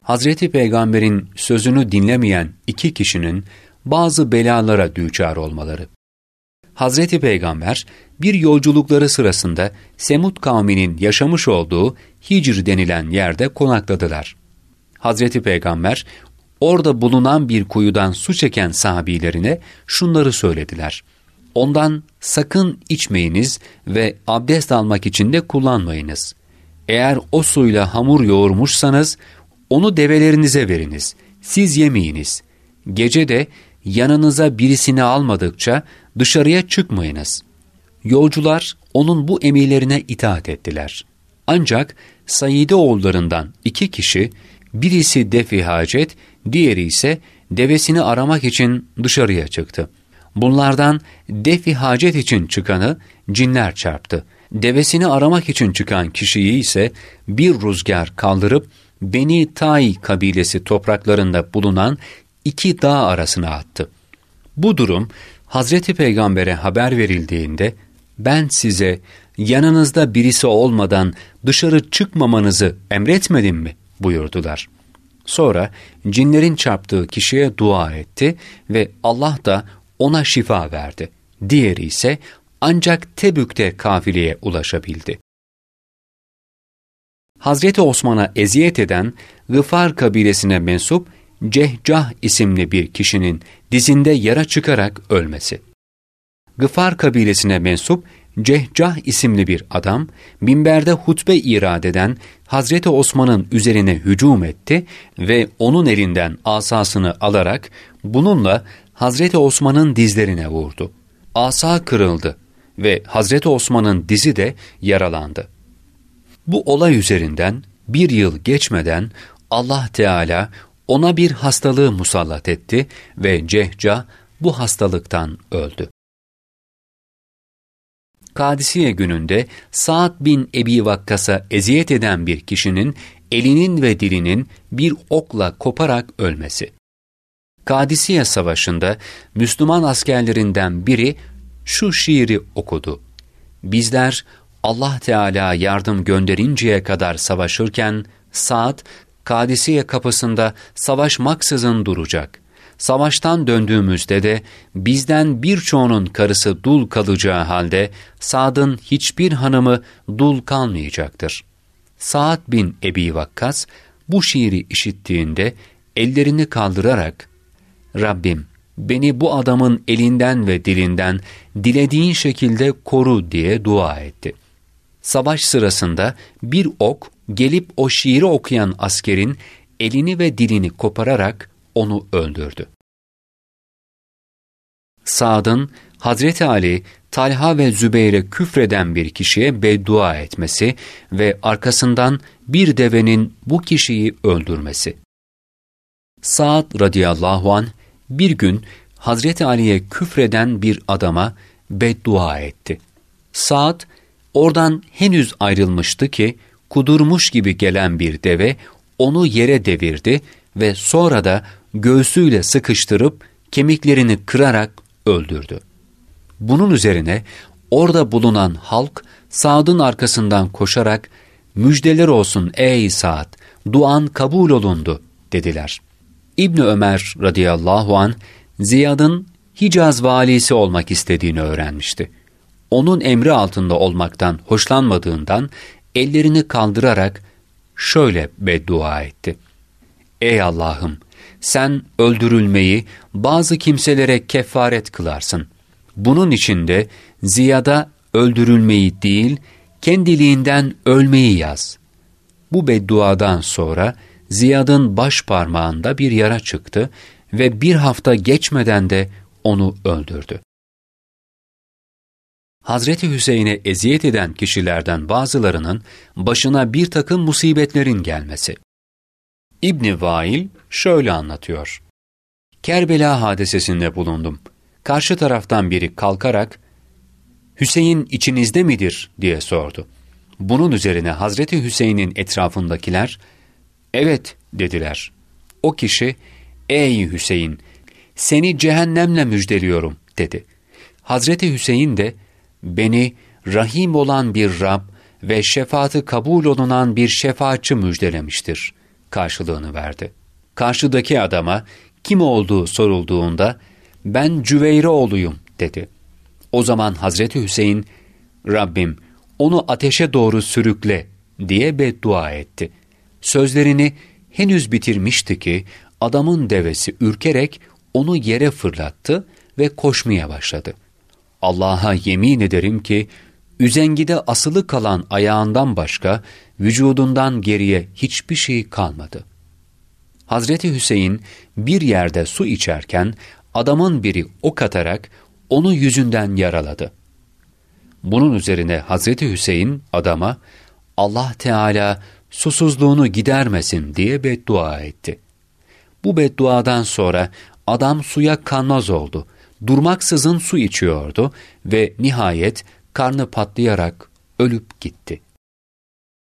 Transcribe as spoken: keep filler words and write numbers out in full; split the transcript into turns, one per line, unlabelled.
Hazreti Peygamber'in sözünü dinlemeyen iki kişinin bazı belalara düçar olmaları. Hazreti Peygamber bir yolculukları sırasında Semud kavminin yaşamış olduğu Hicr denilen yerde konakladılar. Hazreti Peygamber orada bulunan bir kuyudan su çeken sahabilerine şunları söylediler: "Ondan sakın içmeyiniz ve abdest almak için de kullanmayınız. Eğer o suyla hamur yoğurmuşsanız onu develerinize veriniz. Siz yemeyiniz. Gece de yanınıza birisini almadıkça dışarıya çıkmayınız." Yolcular onun bu emirlerine itaat ettiler. Ancak Saide oğullarından iki kişi, birisi defi hacet, diğeri ise devesini aramak için dışarıya çıktı. Bunlardan defi hacet için çıkanı cinler çarptı. Devesini aramak için çıkan kişiyi ise bir rüzgar kaldırıp Beni Tay kabilesi topraklarında bulunan iki dağ arasına attı. Bu durum Hazreti Peygamber'e haber verildiğinde, "Ben size yanınızda birisi olmadan dışarı çıkmamanızı emretmedim mi?" buyurdular. Sonra cinlerin çarptığı kişiye dua etti ve Allah da ona şifa verdi. Diğeri ise ancak Tebük'te kafileye ulaşabildi. Hazreti Osman'a eziyet eden Gıfar kabilesine mensup Cehcah isimli bir kişinin dizinde yara çıkarak ölmesi. Gıfar kabilesine mensup Cehcah isimli bir adam, minberde hutbe irad eden Hazreti Osman'ın üzerine hücum etti ve onun elinden asasını alarak bununla Hazreti Osman'ın dizlerine vurdu. Asa kırıldı ve Hazreti Osman'ın dizi de yaralandı. Bu olay üzerinden bir yıl geçmeden Allah Teala ona bir hastalığı musallat etti ve Cehcah bu hastalıktan öldü. Kadisiye gününde Sa'd bin Ebi Vakkas'a eziyet eden bir kişinin elinin ve dilinin bir okla koparak ölmesi. Kadisiye Savaşı'nda Müslüman askerlerinden biri şu şiiri okudu: "Bizler Allah Teala yardım gönderinceye kadar savaşırken Sa'd, Kadisiye kapısında savaşmaksızın duracak. Savaştan döndüğümüzde de bizden birçoğunun karısı dul kalacağı halde Sa'd'ın hiçbir hanımı dul kalmayacaktır." Sa'd bin Ebi Vakkas bu şiiri işittiğinde ellerini kaldırarak, "Rabbim, beni bu adamın elinden ve dilinden dilediğin şekilde koru" diye dua etti. Savaş sırasında bir ok gelip o şiiri okuyan askerin elini ve dilini kopararak onu öldürdü. Sa'd'ın Hazreti Ali, Talha ve Zübeyir'e küfreden bir kişiye beddua etmesi ve arkasından bir devenin bu kişiyi öldürmesi. Sa'd radıyallahu anh bir gün Hazreti Ali'ye küfreden bir adama beddua etti. Sa'd oradan henüz ayrılmıştı ki kudurmuş gibi gelen bir deve onu yere devirdi ve sonra da göğsüyle sıkıştırıp kemiklerini kırarak öldürdü. Bunun üzerine orada bulunan halk Sa'd'ın arkasından koşarak "Müjdeler olsun ey Sa'd, duan kabul olundu" dediler. İbni Ömer radıyallahu anh Ziyad'ın Hicaz valisi olmak istediğini öğrenmişti. Onun emri altında olmaktan hoşlanmadığından ellerini kaldırarak şöyle beddua etti: "Ey Allah'ım, sen öldürülmeyi bazı kimselere kefaret kılarsın. Bunun için de Ziyad'a öldürülmeyi değil, kendiliğinden ölmeyi yaz." Bu bedduadan sonra Ziyad'ın baş parmağında bir yara çıktı ve bir hafta geçmeden de onu öldürdü. Hazreti Hüseyin'e eziyet eden kişilerden bazılarının başına bir takım musibetlerin gelmesi. İbn Vail şöyle anlatıyor: "Kerbela hadisesinde bulundum. Karşı taraftan biri kalkarak, 'Hüseyin içinizde midir?' diye sordu. Bunun üzerine Hazreti Hüseyin'in etrafındakiler, 'Evet' dediler. O kişi, 'Ey Hüseyin, seni cehennemle müjdeliyorum' dedi. Hazreti Hüseyin de, 'Beni rahim olan bir Rab ve şefaati kabul olunan bir şefaatçi müjdelemiştir. karşılığını verdi. Karşıdaki adama kim olduğu sorulduğunda ben Cüveyroğlu'yum dedi. O zaman Hazreti Hüseyin, Rabbim onu ateşe doğru sürükle diye beddua etti. Sözlerini henüz bitirmişti ki adamın devesi ürkerek onu yere fırlattı ve koşmaya başladı. Allah'a yemin ederim ki üzengide asılı kalan ayağından başka vücudundan geriye hiçbir şey kalmadı. Hazreti Hüseyin bir yerde su içerken adamın biri ok atarak onu yüzünden yaraladı. Bunun üzerine Hazreti Hüseyin adama Allah Teala susuzluğunu gidermesin diye beddua etti. Bu bedduadan sonra adam suya kanmaz oldu. Durmaksızın su içiyordu ve nihayet karnı patlayarak ölüp gitti.